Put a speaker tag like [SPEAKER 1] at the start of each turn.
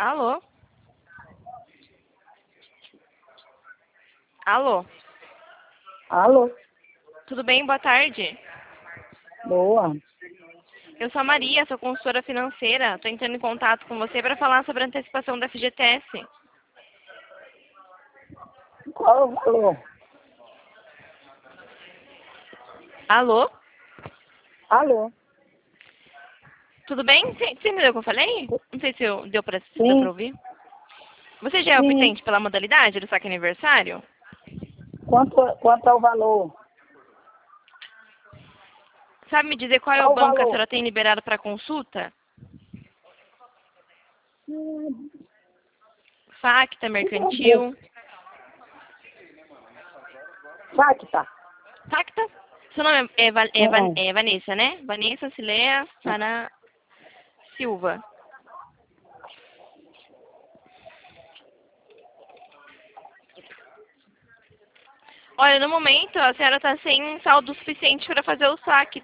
[SPEAKER 1] Alô? Alô?
[SPEAKER 2] Alô?
[SPEAKER 1] Tudo bem? Boa tarde.
[SPEAKER 2] Boa.
[SPEAKER 1] Eu sou a Maria, sou consultora financeira. Estou entrando em contato com você para falar sobre a antecipação da FGTS.
[SPEAKER 2] Qual é o valor?
[SPEAKER 1] Alô?
[SPEAKER 2] Alô?
[SPEAKER 1] Tudo bem? Você entendeu o que eu falei? Não sei se deu pra
[SPEAKER 2] Sim,
[SPEAKER 1] ouvir. Você já é
[SPEAKER 2] sim.
[SPEAKER 1] optante pela modalidade do saque aniversário?
[SPEAKER 2] Quanto é o valor?
[SPEAKER 1] Sabe me dizer qual é o
[SPEAKER 2] Qual o
[SPEAKER 1] banco que a
[SPEAKER 2] valor?
[SPEAKER 1] senhora tem liberado para consulta? Facta, Mercantil.
[SPEAKER 2] Facta.
[SPEAKER 1] Facta? Seu nome
[SPEAKER 2] Uhum.
[SPEAKER 1] é Vanessa, né? Vanessa Cilea Sara Silva. Olha, no momento a senhora está sem saldo suficiente para fazer o saque.